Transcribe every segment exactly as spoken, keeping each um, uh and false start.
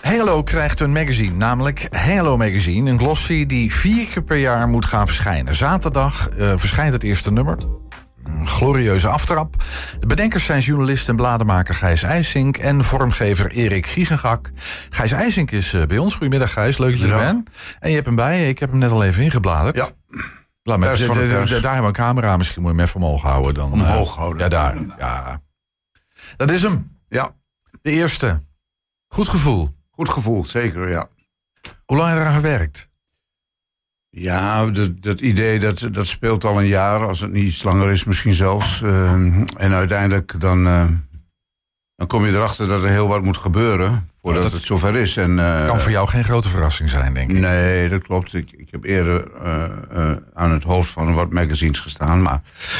Hengelo krijgt een magazine, namelijk Hengelo Magazine. Een glossy die vier keer per jaar moet gaan verschijnen. Zaterdag uh, verschijnt het eerste nummer. Een glorieuze aftrap. De bedenkers zijn journalist en bladenmaker Gijs IJsink en vormgever Erik Giegengak. Gijs IJsink is uh, bij ons. Goedemiddag Gijs, leuk dat je er bent. En je hebt hem bij, ik heb hem net al even ingebladerd. Ja. Laat me, de, de, de, de, daar hebben we een camera, misschien moet je hem even omhoog houden. Dan, omhoog houden. Uh, ja, daar. Ja. Dat is hem. Ja. De eerste. Goed gevoel. Goed gevoel, zeker, ja. Hoe lang heb je eraan gewerkt? Ja, dat, dat idee dat, dat speelt al een jaar, als het niet iets langer is misschien zelfs. Uh, en uiteindelijk dan, uh, dan kom je erachter dat er heel wat moet gebeuren voordat ja, dat, het zover is. En, uh, kan voor jou geen grote verrassing zijn, denk ik. Nee, dat klopt. Ik, ik heb eerder uh, uh, aan het hoofd van wat magazines gestaan, maar...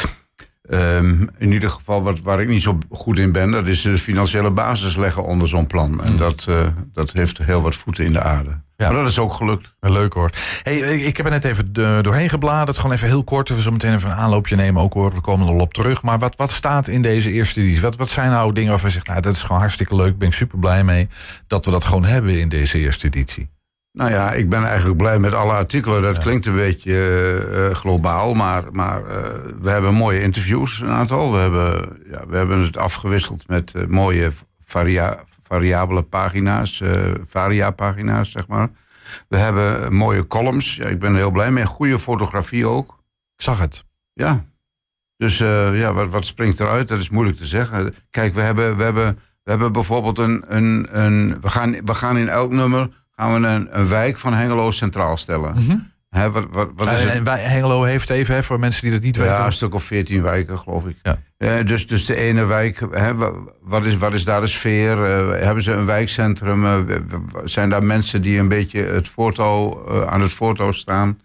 Um, in ieder geval, wat, waar ik niet zo goed in ben... dat is de financiële basis leggen onder zo'n plan. En dat, uh, dat heeft heel wat voeten in de aarde. Ja. Maar dat is ook gelukt. Leuk hoor. Hey, ik heb er net even doorheen gebladerd. Gewoon even heel kort. We zullen meteen even een aanloopje nemen ook hoor. We komen er al op terug. Maar wat, wat staat in deze eerste editie? Wat, wat zijn nou dingen waarvan je zegt... nou, dat is gewoon hartstikke leuk. Ben ik super blij mee dat we dat gewoon hebben in deze eerste editie. Nou ja, ik ben eigenlijk blij met alle artikelen. Dat ja. klinkt een beetje uh, globaal, maar, maar uh, we hebben mooie interviews, een aantal. We hebben, ja, we hebben het afgewisseld met uh, mooie varia- variabele pagina's, uh, varia-pagina's, zeg maar. We hebben mooie columns, ja, ik ben er heel blij mee. Goede fotografie ook. Ik zag het. Ja, dus uh, ja, wat, wat springt eruit? Dat is moeilijk te zeggen. Kijk, we hebben, we hebben, we hebben bijvoorbeeld een... een, een we, gaan, we gaan in elk nummer... gaan we een, een wijk van Hengelo centraal stellen. Mm-hmm. He, wat, wat, wat is en, en wij, Hengelo heeft even, hè, voor mensen die dat niet ja, weten... Ja, een stuk of veertien wijken, geloof ik. Ja. Uh, dus, dus de ene wijk, he, wat, is, wat is daar de sfeer? Uh, hebben ze een wijkcentrum? Uh, zijn daar mensen die een beetje het voortouw, uh, aan het voortouw staan?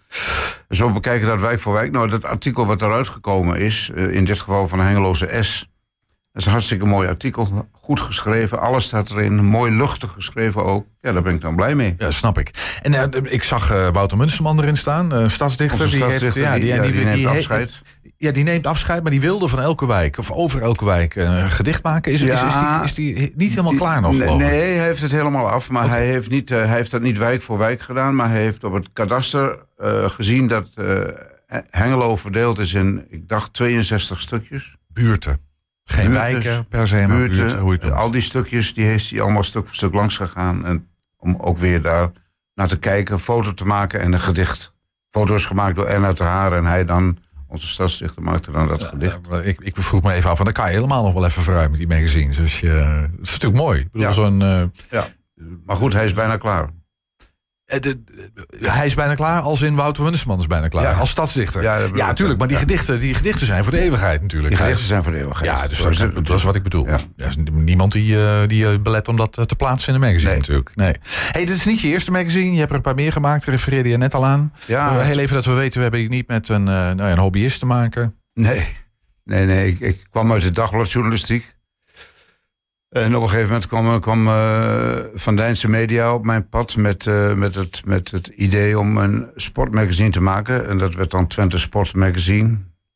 Zo bekijken dat wijk voor wijk. Nou, dat artikel wat eruit gekomen is, uh, in dit geval van Hengeloze S... dat is een hartstikke mooi artikel. Goed geschreven, alles staat erin. Mooi luchtig geschreven ook. Ja, daar ben ik dan blij mee. Ja, snap ik. En uh, ik zag uh, Wouter Munsterman erin staan. Uh, stadsdichter. Die, stadsdichter heeft, ja, die, die, ja, die, die neemt die afscheid. Ja, die neemt afscheid, maar die wilde van elke wijk... of over elke wijk uh, een gedicht maken. Is, ja, is, is, die, is die niet helemaal die, klaar nog? Nee, nee, hij heeft het helemaal af. Maar okay. hij, heeft niet, uh, hij heeft dat niet wijk voor wijk gedaan. Maar hij heeft op het kadaster uh, gezien dat uh, Hengelo verdeeld is in... ik dacht tweeënzestig stukjes. Buurten. Geen buurten, wijken per se, maar buurten, buurten, hoe je het al die stukjes, die heeft hij allemaal stuk voor stuk langs gegaan. En om ook weer daar naar te kijken, foto te maken en een gedicht. Foto's gemaakt door Erna Ter Haar en hij dan, onze stadsdichter, maakte dan dat ja, gedicht. Ja, ik, ik vroeg me even af, van dan kan je helemaal nog wel even vooruit met die magazines. Dus uh, dat is natuurlijk mooi. Ik bedoel, ja. zo'n, uh, ja, maar goed, hij is bijna klaar. De, de, hij is bijna klaar, als in Wouter Munsterman is bijna klaar. Ja. Als stadsdichter. Ja, ja natuurlijk. Maar die, ja. gedichten, die gedichten zijn voor de eeuwigheid natuurlijk. Die gedichten zijn voor de eeuwigheid. Ja, dus dat, dat, dat is wat ik bedoel. Ja. Er is niemand die, uh, die uh, belet om dat uh, te plaatsen in de magazine nee. natuurlijk. Nee. Hey, dit is niet je eerste magazine. Je hebt er een paar meer gemaakt. Refereerde je net al aan. Ja, uh, heel even dat we weten, we hebben hier niet met een, uh, nou ja, een hobbyist te maken. Nee, nee, nee. Ik, ik kwam uit de dagbladjournalistiek. En op een gegeven moment kwam, kwam uh, Van Dijnse Media op mijn pad met, uh, met, het, met het idee om een sportmagazine te maken. En dat werd dan Twente Sport Magazine.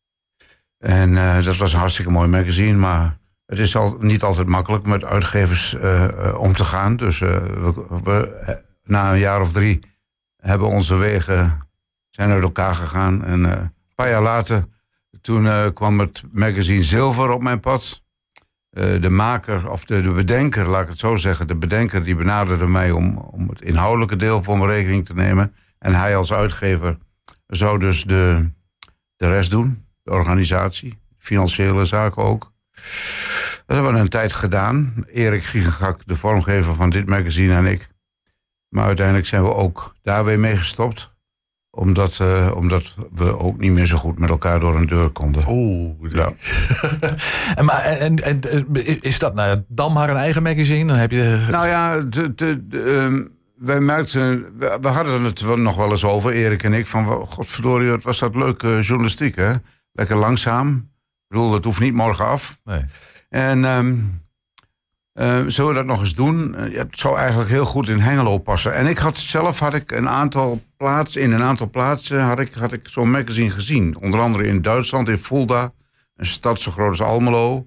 En uh, dat was een hartstikke mooi magazine, maar het is al, niet altijd makkelijk met uitgevers uh, uh, om te gaan. Dus uh, we, we, na een jaar of drie hebben onze wegen zijn uit elkaar gegaan. En uh, een paar jaar later, toen uh, kwam het magazine Zilver op mijn pad. Uh, de maker, of de, de bedenker, laat ik het zo zeggen... de bedenker die benaderde mij om, om het inhoudelijke deel voor mijn rekening te nemen. En hij als uitgever zou dus de, de rest doen. De organisatie, financiële zaken ook. Dat hebben we een tijd gedaan. Erik Giegengak, de vormgever van dit magazine en ik. Maar uiteindelijk zijn we ook daar weer mee gestopt... Omdat, uh, omdat we ook niet meer zo goed met elkaar door een deur konden. Oeh. Ja. en, maar, en, en is dat nou, dan maar een eigen magazine? Dan heb je... Nou ja, de, de, de, um, wij merkten... We, we hadden het nog wel eens over, Erik en ik... van godverdorie, wat was dat leuke uh, journalistiek, hè? Lekker langzaam. Ik bedoel, dat hoeft niet morgen af. Nee. En... Um, Uh, zullen we dat nog eens doen? Uh, het zou eigenlijk heel goed in Hengelo passen. En ik had zelf had ik een aantal plaatsen, in een aantal plaatsen had ik, had ik zo'n magazine gezien. Onder andere in Duitsland, in Fulda, een stad zo groot als Almelo.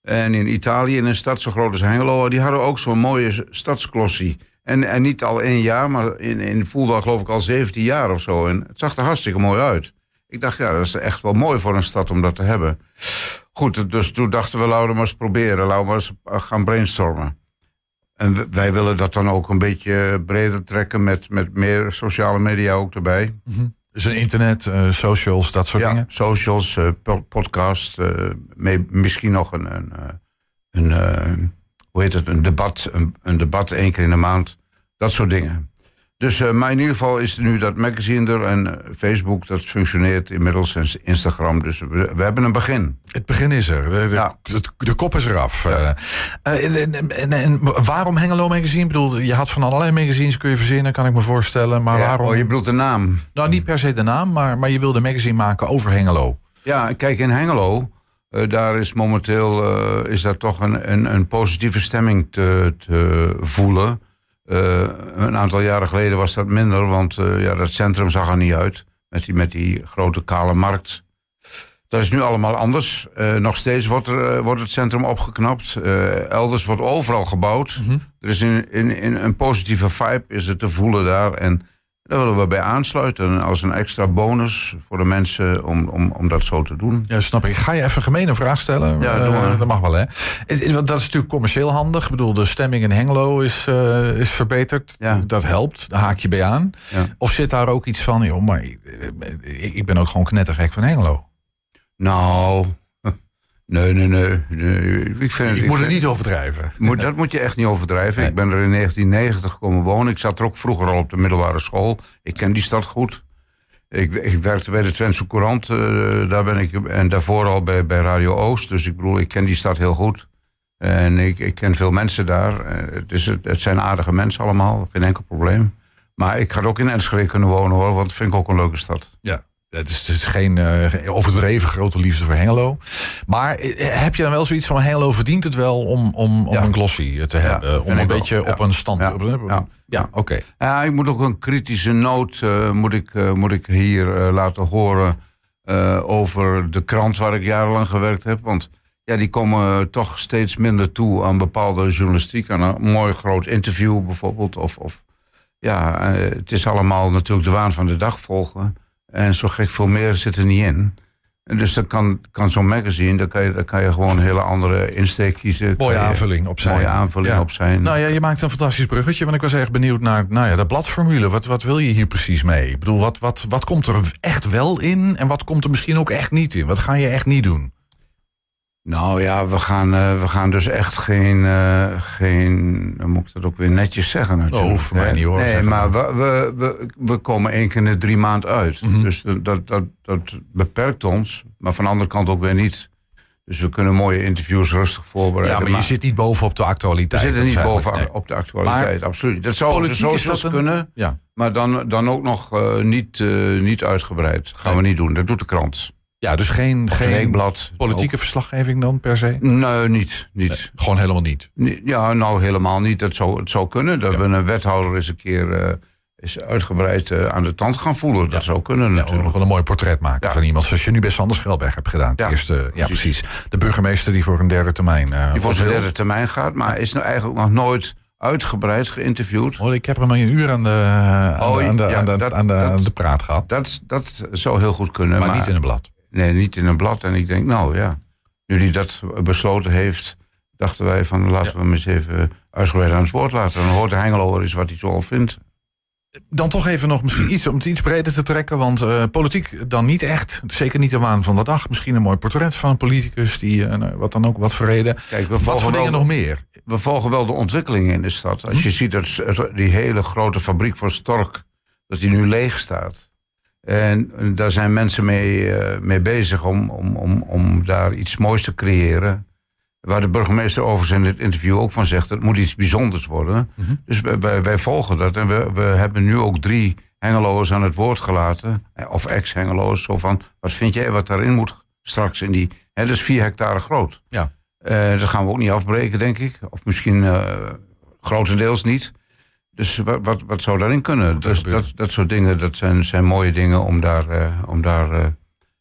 En in Italië, in een stad zo groot als Hengelo, die hadden ook zo'n mooie stadsglossie. En, en niet al één jaar, maar in, in Voeldaal geloof ik al zeventien jaar of zo. En het zag er hartstikke mooi uit. Ik dacht, ja, dat is echt wel mooi voor een stad om dat te hebben. Goed, dus toen dachten we, laten we maar eens proberen. Laten we maar eens gaan brainstormen. En wij willen dat dan ook een beetje breder trekken met, met meer sociale media ook erbij. Mm-hmm. Dus een internet, uh, socials, dat soort ja, dingen? socials, uh, podcast, uh, mee, misschien nog een, een, een uh, hoe heet het, een debat, een, een debat één keer in de maand. Dat soort dingen. Dus, uh, maar in ieder geval is er nu dat magazine er en uh, Facebook, dat functioneert inmiddels, en Instagram. Dus we, we hebben een begin. Het begin is er. De, de, ja. de, de kop is eraf. Ja. Uh, uh, en, en, en waarom Hengelo Magazine? Ik bedoel, je had van allerlei magazines kun je verzinnen, kan ik me voorstellen. Maar ja, waarom? Oh, je bedoelt de naam? Nou, niet per se de naam, maar, maar je wilde een magazine maken over Hengelo. Ja, kijk, in Hengelo, uh, daar is momenteel uh, is daar toch een, een, een positieve stemming te, te voelen. Uh, een aantal jaren geleden was dat minder, want uh, ja, dat centrum zag er niet uit. Met die, met die grote kale markt. Dat is nu allemaal anders. Uh, nog steeds wordt, er, uh, wordt het centrum opgeknapt. Uh, elders wordt overal gebouwd. Mm-hmm. Er is in, in, in een positieve vibe is het te voelen daar. En daar willen we bij aansluiten als een extra bonus voor de mensen om, om, om dat zo te doen. Ja, snap ik. Ga je even een gemene vraag stellen? Ja, doe maar. Uh, dat mag wel, hè? Is, is, dat is natuurlijk commercieel handig. Ik bedoel, de stemming in Hengelo is, uh, is verbeterd. Ja. Dat helpt, daar haak je bij aan. Ja. Of zit daar ook iets van, joh, maar ik, ik ben ook gewoon knettergek van Hengelo? Nou, nee, nee, nee. nee. Ik, vind, ik, ik ik moet vind, het niet overdrijven. Moet, dat moet je echt niet overdrijven. Nee. Ik ben er in negentien negentig komen wonen. Ik zat er ook vroeger al op de middelbare school. Ik ken die stad goed. Ik, ik werkte bij de Twentse Courant. Uh, daar ben ik, en daarvoor al bij, bij Radio Oost. Dus ik bedoel, ik ken die stad heel goed. En ik, ik ken veel mensen daar. Uh, het, is, het zijn aardige mensen allemaal. Geen enkel probleem. Maar ik ga ook in Enschede kunnen wonen, hoor. Want dat vind ik ook een leuke stad. Ja. Het is, het is geen uh, overdreven grote liefde voor Hengelo. Maar uh, heb je dan wel zoiets van Hengelo verdient het wel om, om, om ja. een glossy te hebben? Ja, om een beetje wel. op ja. een stand... Ja, ja. ja. ja oké. Okay. Ja, ik moet ook een kritische noot uh, moet ik, uh, moet ik hier uh, laten horen uh, over de krant waar ik jarenlang gewerkt heb. Want ja, die komen toch steeds minder toe aan bepaalde journalistiek. Aan een mooi groot interview bijvoorbeeld. Of, of ja, uh, het is allemaal natuurlijk de waan van de dag volgen. En zo gek veel meer zit er niet in. En dus dan kan, kan zo'n magazine, daar kan, je, daar kan je gewoon een hele andere insteek kiezen. Mooie aanvulling op zijn. Mooie aanvulling ja. op zijn. Nou ja, je maakt een fantastisch bruggetje. Want ik was erg benieuwd naar nou ja, de bladformule. Wat, wat wil je hier precies mee? Ik bedoel, wat, wat, wat komt er echt wel in? En wat komt er misschien ook echt niet in? Wat ga je echt niet doen? Nou ja, we gaan, uh, we gaan dus echt geen, uh, geen... Dan moet ik dat ook weer netjes zeggen natuurlijk. Oh, hoeft mij niet hoor. Nee, maar we, we, we, we komen één keer in de drie maanden uit. Mm-hmm. Dus dat, dat, dat beperkt ons. Maar van de andere kant ook weer niet. Dus we kunnen mooie interviews rustig voorbereiden. Ja, maar je maar, zit niet bovenop de actualiteit. We zitten niet bovenop nee. op de actualiteit, maar absoluut. Dat zou socials een... kunnen, ja. maar dan, dan ook nog uh, niet, uh, niet uitgebreid. Gaan nee. we niet doen, dat doet de krant. Ja, dus geen, geen blad, politieke ook. Verslaggeving dan per se? Nee, niet. niet. Nee, gewoon helemaal niet? Ja, nou helemaal niet. Dat zou, het zou kunnen. Dat ja. we een wethouder eens een keer uh, is uitgebreid uh, aan de tand gaan voelen. Dat ja. zou kunnen ja, natuurlijk. Nog wel een mooi portret maken ja. van iemand zoals je nu bij Sander Schelberg hebt gedaan. Ja, eerste, precies. Ja, precies. De burgemeester die voor een derde termijn... Uh, die voor zijn derde termijn gaat, maar ja. is nou eigenlijk nog nooit... uitgebreid geïnterviewd. Oh, ik heb hem een uur aan de, aan oh, de, aan de, ja, aan de, dat, aan de, dat, aan de praat gehad. Dat, dat zou heel goed kunnen. Maar, maar niet in een blad. Nee, niet in een blad. En ik denk, nou ja, nu hij dat besloten heeft... dachten wij van, laten ja. we hem eens even uitgebreid aan het woord laten. Dan hoort de Hengelo eens wat hij zo al vindt. Dan toch even nog misschien iets om het iets breder te trekken. Want uh, politiek dan niet echt. Zeker niet de waan van de dag. Misschien een mooi portret van een politicus. Die uh, wat dan ook wat voor reden. Kijk, we wat voor dingen nog meer? We volgen wel de ontwikkelingen in de stad. Als hm? je ziet dat die hele grote fabriek voor Stork... dat die nu leeg staat. En daar zijn mensen mee, uh, mee bezig om, om, om, om daar iets moois te creëren. Waar de burgemeester overigens in het interview ook van zegt... het moet iets bijzonders worden. Mm-hmm. Dus wij, wij, wij volgen dat. En we, we hebben nu ook drie Hengeloers aan het woord gelaten. Of ex-Hengeloers. Zo van, wat vind jij wat daarin moet straks in die... Hè, dat is vier hectare groot. Ja. Uh, dat gaan we ook niet afbreken, denk ik. Of misschien uh, grotendeels niet. Dus wat, wat, wat zou daarin kunnen? Dus dat, dat soort dingen, dat zijn, zijn mooie dingen om daar, uh, om daar uh,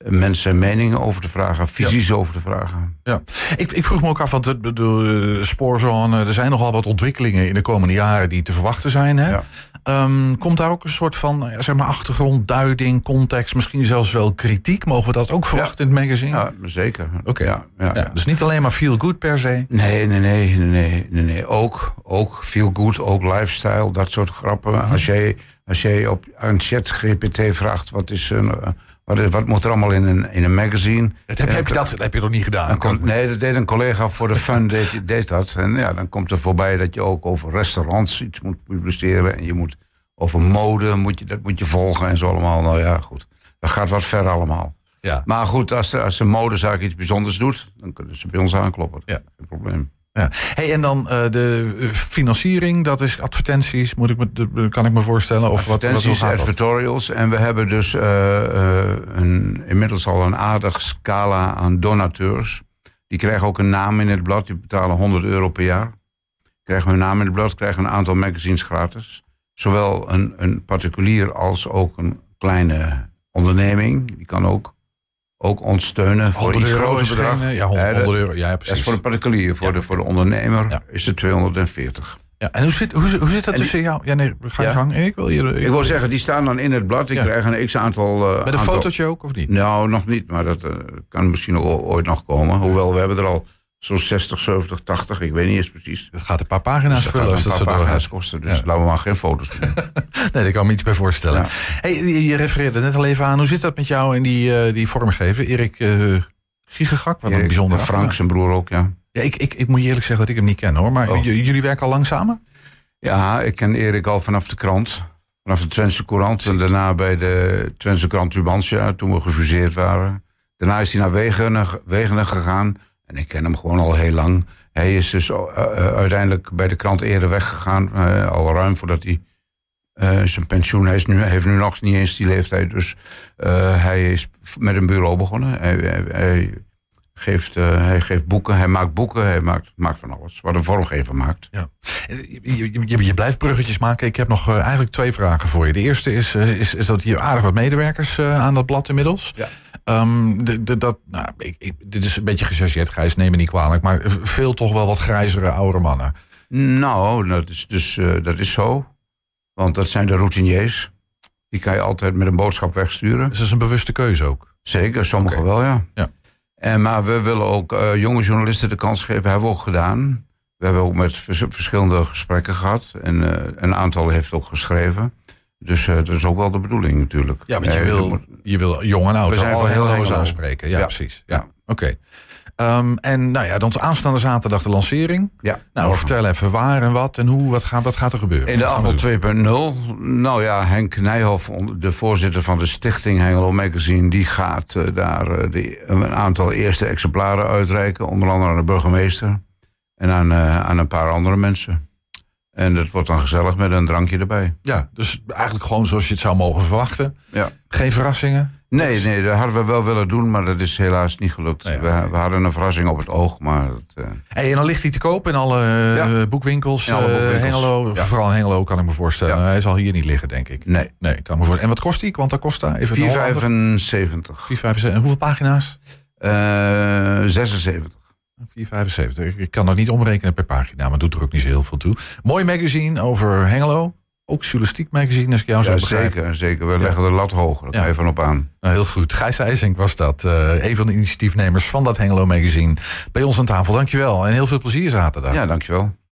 mensen meningen over te vragen, visies ja. over te vragen. Ja, ik, ik vroeg me ook af, want de, de, de spoorzone, er zijn nogal wat ontwikkelingen in de komende jaren die te verwachten zijn. Hè? Ja. Um, komt daar ook een soort van zeg maar achtergrondduiding, context, misschien zelfs wel kritiek? Mogen we dat ook verwachten ja. in het magazine? Ja, zeker. Oké. Okay. Ja, ja, ja, dus niet alleen maar feel good per se? Nee, nee, nee, nee, nee, nee. Ook, ook feel good, ook lifestyle, dat soort grappen. Mm-hmm. Als jij, als jij op een chat G P T vraagt, wat is een... Wat, is, wat moet er allemaal in een, in een magazine? Dat heb, heb, je dat, dat heb je toch niet gedaan? Komt, nee, dat deed een collega voor de fun, deed, deed dat. En ja, dan komt er voorbij dat je ook over restaurants iets moet publiceren. En je moet over mode, moet je, dat moet je volgen en zo allemaal. Nou ja, goed. Dat gaat wat ver allemaal. Ja. Maar goed, als de, als de modezaak iets bijzonders doet, dan kunnen ze bij ons aankloppen. Ja. Geen probleem. Ja. Hey, en dan uh, de financiering, dat is advertenties, moet ik me, de, kan ik me voorstellen? Of advertenties, wat, wat advertorials. En we hebben dus uh, uh, een, inmiddels al een aardig scala aan donateurs. Die krijgen ook een naam in het blad. Die betalen honderd euro per jaar. Krijgen hun naam in het blad, krijgen een aantal magazines gratis. Zowel een, een particulier als ook een kleine onderneming. Die kan ook. Ook ons steunen voor iets groter bedrag. Geen, ja, honderd euro. Ja, precies. Dat is voor de particulier. Voor, ja. de, voor de ondernemer ja. is het tweehonderdveertig. Ja, en hoe zit, hoe, hoe zit dat tussen jou? Ja, nee, ga je ja. gang. Ik wil, je, ik, ik wil zeggen, die staan dan in het blad. Ik ja. krijg een x-aantal... Uh, Met een aantal... fotootje ook, of niet? Nou, nog niet. Maar dat uh, kan misschien ook ooit nog komen. Hoewel, we hebben er al zo'n zestig, zeventig, tachtig. Ik weet niet eens precies. Het gaat een paar pagina's dus vullen. Dat gaat een paar pagina's kosten. Dus ja. laten we maar geen foto's doen. Nee, daar kan me iets bij voorstellen. Ja. Hey, je refereerde net al even aan. Hoe zit dat met jou in die, uh, die vormgever? Erik uh, Giegegak, wat Erik, een bijzonder... Ja, Frank, zijn broer ook, ja. Ja, ik, ik, ik moet je eerlijk zeggen dat ik hem niet ken, hoor. Maar oh. j- jullie werken al lang samen? Ja, ik ken Erik al vanaf de krant. Vanaf de Twentse Courant. En daarna bij de Twentse krant Tubantia, toen we gefuseerd waren. Daarna is hij naar Wegenen, Wegenen gegaan. En ik ken hem gewoon al heel lang. Hij is dus uh, uh, uiteindelijk bij de krant eerder weggegaan. Uh, al ruim voordat hij uh, zijn pensioen... Hij is nu, heeft nu nog niet eens die leeftijd. Dus uh, hij is met een bureau begonnen. Hij, hij, hij, geeft, uh, hij geeft boeken, hij maakt boeken. Hij maakt, maakt van alles. Wat een vormgever maakt. Ja. Je, je, je blijft bruggetjes maken. Ik heb nog uh, eigenlijk twee vragen voor je. De eerste is, uh, is, is dat hier aardig wat medewerkers uh, aan dat blad inmiddels. Ja. Um, de, de, dat, nou, ik, ik, dit is een beetje gechargeerd, Gijs, neem me niet kwalijk. Maar veel toch wel wat grijzere oude mannen. Nou, dat is, dus, uh, dat is zo. Want dat zijn de routiniers. Die kan je altijd met een boodschap wegsturen. Dus dat is een bewuste keuze ook? Zeker, sommigen okay. wel, ja. ja. En, maar we willen ook uh, jonge journalisten de kans geven. Dat hebben we ook gedaan. We hebben ook met vers- verschillende gesprekken gehad. En uh, een aantal heeft ook geschreven. Dus uh, dat is ook wel de bedoeling natuurlijk. Ja, want je, nee, wil, moet... je wil jong en oud al heel heel aanspreken. Ja, ja. precies. Ja. Ja. Oké. Okay. Um, en nou ja, dan aanstaande zaterdag de lancering. Ja. Nou, vertel even waar en wat en hoe, wat gaat, wat gaat er gebeuren? In de Appel twee punt nul. Nou ja, Henk Nijhoff, de voorzitter van de stichting Hengelo Magazine, die gaat uh, daar uh, die, een aantal eerste exemplaren uitreiken. Onder andere aan de burgemeester en aan, uh, aan een paar andere mensen. En dat wordt dan gezellig met een drankje erbij. Ja, dus eigenlijk gewoon zoals je het zou mogen verwachten. Ja. Geen verrassingen? Nee, dus... nee, dat hadden we wel willen doen, maar dat is helaas niet gelukt. Nee, ja. we, we hadden een verrassing op het oog, maar... Dat, uh... hey, en dan ligt hij te koop in alle, ja. uh, boekwinkels. In alle boekwinkels. Uh, Hengelo, ja. Vooral in Hengelo kan ik me voorstellen. Ja. Hij zal hier niet liggen, denk ik. Nee. nee kan me voorstellen. En wat kost hij? Quanta Costa? vier komma vijfenzeventig. vier komma vijfenzeventig. En hoeveel pagina's? Uh, zesenzeventig. vier komma vijfenzeventig. Ik kan dat niet omrekenen per pagina, maar doet er ook niet zo heel veel toe. Mooi magazine over Hengelo. Ook journalistiek magazine, als ik jou ja, zo begrijp. Zeker, zeker. We ja. leggen de lat hoger. Daar ja. ga je van op aan. Nou, heel goed. Gijs IJsink was dat. Uh, een van de initiatiefnemers van dat Hengelo magazine. Bij ons aan tafel. Dankjewel. En heel veel plezier zaterdag. Ja, dankjewel.